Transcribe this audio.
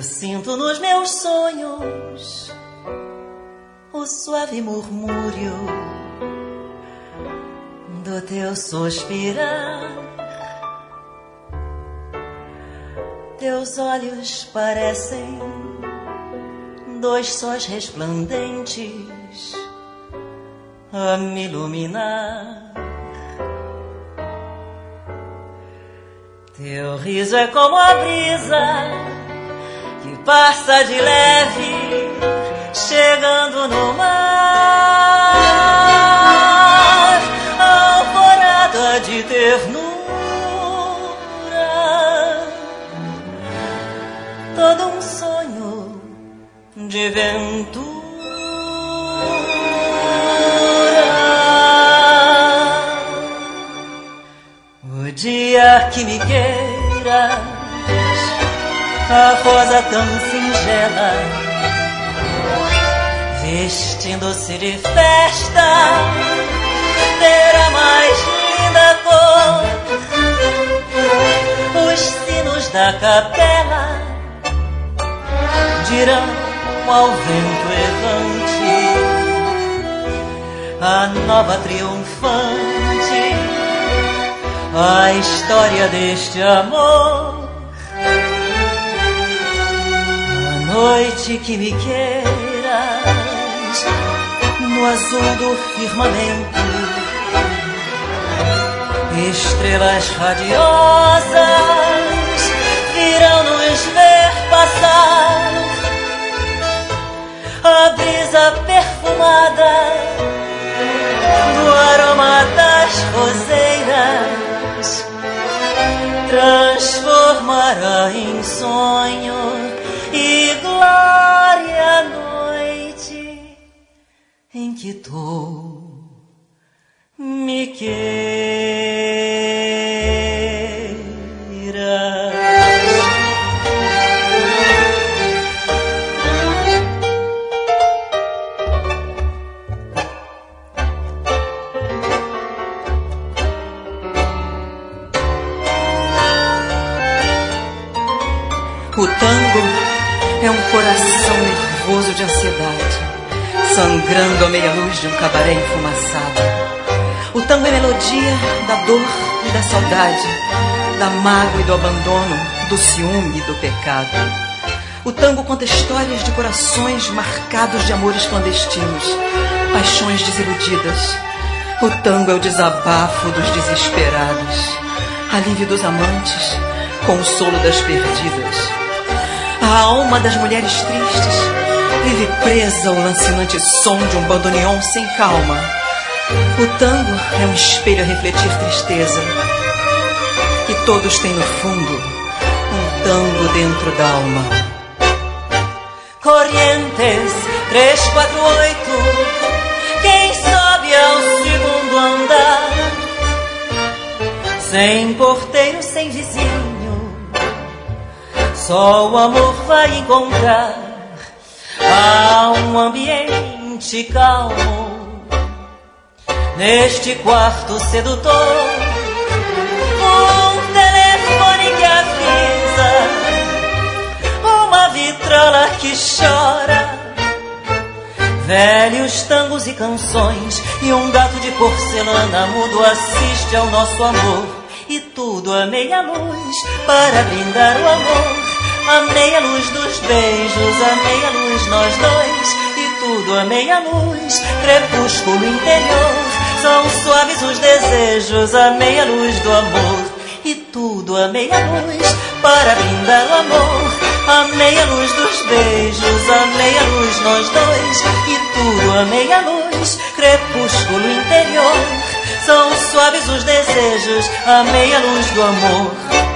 sinto nos meus sonhos o suave murmúrio do teu suspirar. Teus olhos parecem dois sóis resplandentes a me iluminar. Teu riso é como a brisa que passa de leve, chegando no mar, alvorada de ternura, todo um sonho de ventura. O dia que me queiras, a rosa tão singela, vestindo-se de festa, terá mais linda cor. Os sinos da capela dirão ao vento errante a nova triunfante, a história deste amor. A noite que me queiras, no azul do firmamento, estrelas radiosas virão nos ver passar. A brisa perfumada do aroma das roseiras transformará em sonho e glória a noite em que tu me queiras. O tango é um coração nervoso de ansiedade, sangrando à meia-luz de um cabaré enfumaçado. O tango é melodia da dor e da saudade, da mágoa e do abandono, do ciúme e do pecado. O tango conta histórias de corações marcados de amores clandestinos, paixões desiludidas. O tango é o desabafo dos desesperados, alívio dos amantes, consolo das perdidas. A alma das mulheres tristes vive presa ao lancinante som de um bandoneon sem calma. O tango é um espelho a refletir tristeza. E todos têm no fundo um tango dentro da alma. Corrientes 348, quem sobe ao segundo andar, sem porteiro, sem vizinho, só o amor vai encontrar. Há um ambiente calmo neste quarto sedutor, um telefone que avisa, uma vitrola que chora, velhos tangos e canções, e um gato de porcelana mudo assiste ao nosso amor. E tudo a meia luz para brindar o amor, a meia luz dos beijos, a meia luz nós dois. E tudo a meia luz, crepúsculo interior, são suaves os desejos, a meia luz do amor. E tudo a meia luz para brindar o amor, a meia luz dos beijos, a meia luz nós dois. E tudo a meia luz, crepúsculo interior, são suaves os desejos, a meia luz do amor.